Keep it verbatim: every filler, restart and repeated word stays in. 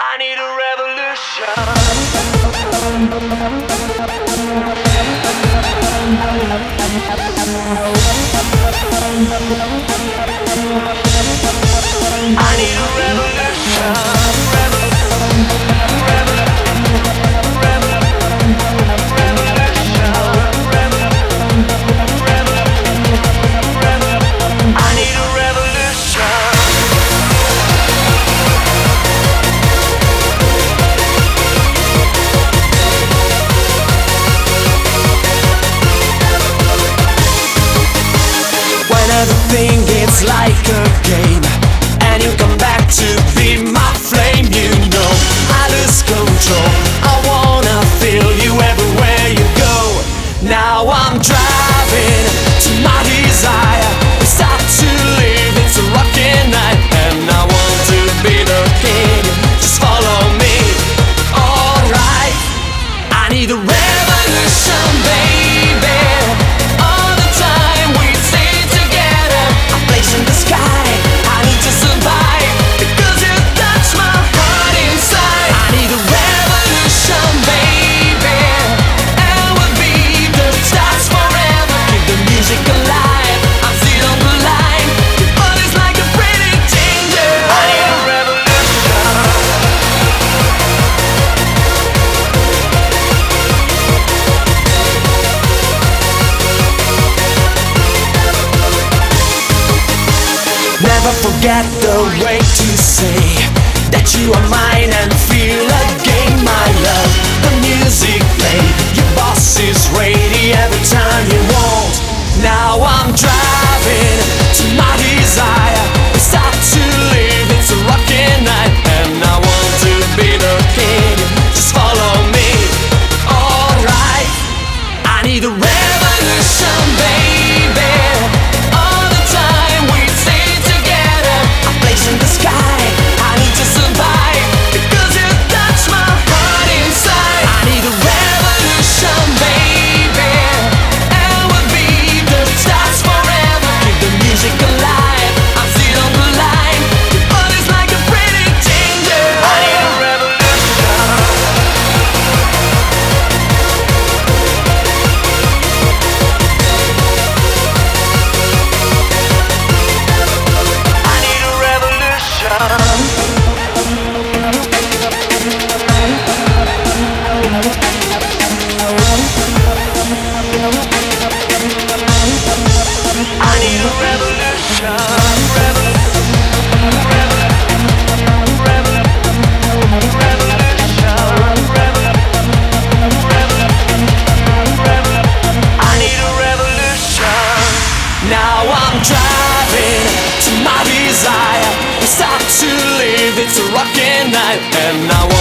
I need a revolution. I need a revolution. Everything gets like a game, and you come back to be my flame. You know I lose control. I wanna feel you everywhere you go. Now I'm driving to my desire. We start to live, it's a rocking night, and I want to be the king. Just follow me, alright. I need a revolution, baby. All the time we in the sky, I need to survive because you touch my heart inside. I need a revolution, baby, and we'll be the stars forever. Keep the music alive. I'm still on the line. Your body's like a pretty danger. I need a revolution. Never forget the way to say that you are mine and feel again my love. The music play, your boss is ready every time you want. Now I'm driving to my desire. We start to live, it's a rocking night, and I want to be the king. Just follow me, alright. I need a revolution, baby. All the time we in the sky, I need to survive because you touch my heart inside. I need a revolution, baby, and we'll be the stars forever. Keep the music alive. I'm still on the line. Your body's like a pretty danger. I need a revolution. I need a revolution. I need a revolution. I need a revolution. Now I'm driving to my desire. We start to live, it's a rocking night, and I